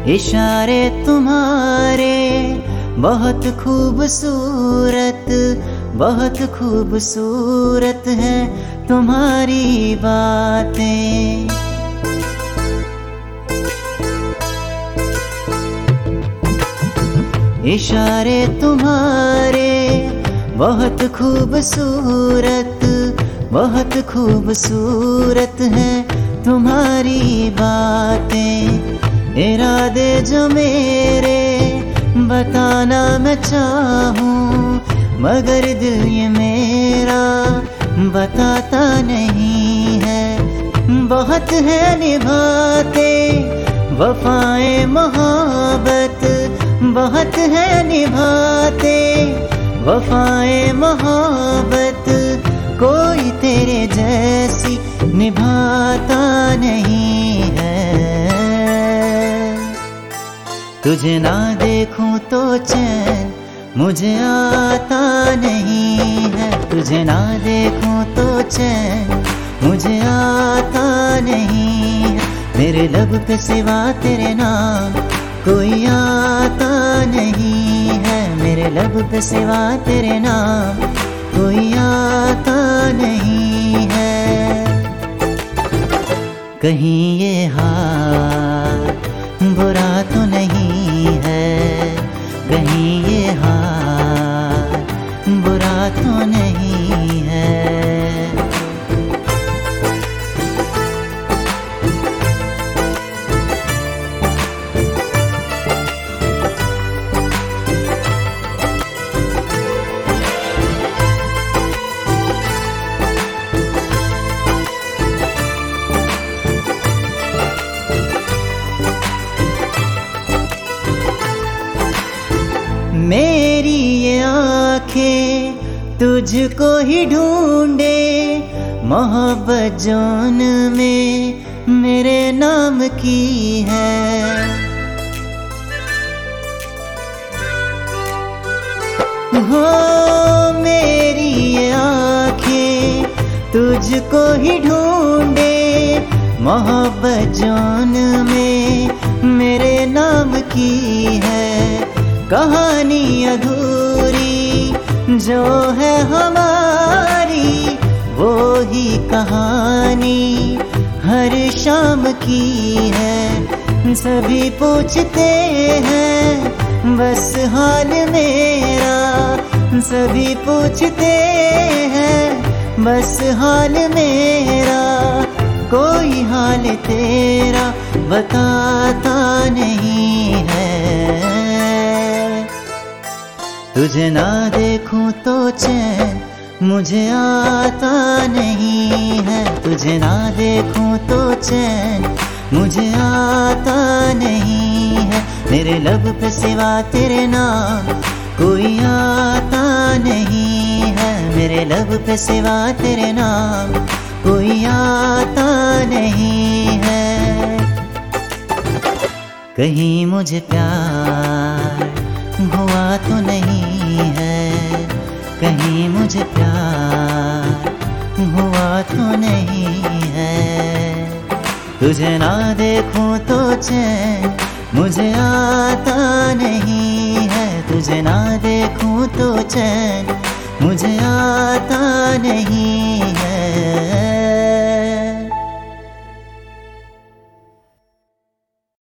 इशारे तुम्हारे बहुत खूबसूरत, बहुत खूबसूरत है तुम्हारी बातें। इशारे तुम्हारे बहुत खूबसूरत, बहुत खूबसूरत है तुम्हारी बातें। इरादे जो मेरे बताना मैं चाहूँ, मगर दिल ये मेरा बताता नहीं है। बहुत है निभाते वफाएं मोहब्बत, बहुत है निभाते वफाएं मोहब्बत, कोई तेरे जैसी निभाता नहीं है। तुझे ना देखूं तो चैन मुझे आता नहीं है, तुझे ना देखूं तो चैन मुझे आता नहीं है। मेरे लब पे सिवा तेरे नाम कोई आता नहीं है, मेरे लब पे सिवा तेरे नाम कोई आता नहीं है। कहीं ये हाल बुरा तो नहीं है, कहीं ये हाल बुरा तो नहीं है। मेरी ये आँखें तुझको ही ढूंढे, मोहब्बत जोन में मेरे नाम की है। हो मेरी ये आँखें तुझको ही ढूंढे, मोहब्बत जोन में मेरे नाम की है। कहानी अधूरी जो है हमारी, वो ही कहानी हर शाम की है। सभी पूछते हैं बस हाल मेरा, सभी पूछते हैं बस हाल मेरा, कोई हाल तेरा बताता नहीं है। तुझे ना देखूं तो चैन मुझे आता नहीं है, तुझे ना देखूं तो चैन मुझे आता नहीं है। मेरे लब पे सिवा तेरे नाम कोई आता नहीं है, मेरे लब पे सिवा तेरे नाम कोई आता नहीं है। कहीं मुझे प्यार हुआ तो नहीं है, कहीं मुझे प्यार हुआ तो नहीं है। तुझे ना देखूं तो चैन मुझे आता नहीं है, तुझे ना देखूं तो चैन मुझे आता नहीं